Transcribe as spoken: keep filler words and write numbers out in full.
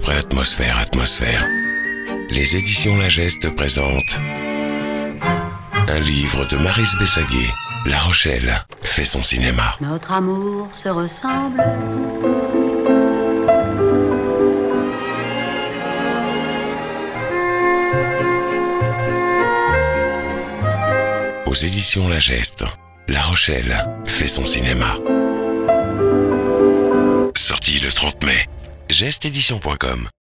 après atmosphère, atmosphère. Les éditions La Geste présentent un livre de Maryse Bessaguet. La Rochelle fait son cinéma. Notre amour se ressemble. Aux éditions La Geste, La Rochelle fait son cinéma. Sorti le trente mai. geste édition point com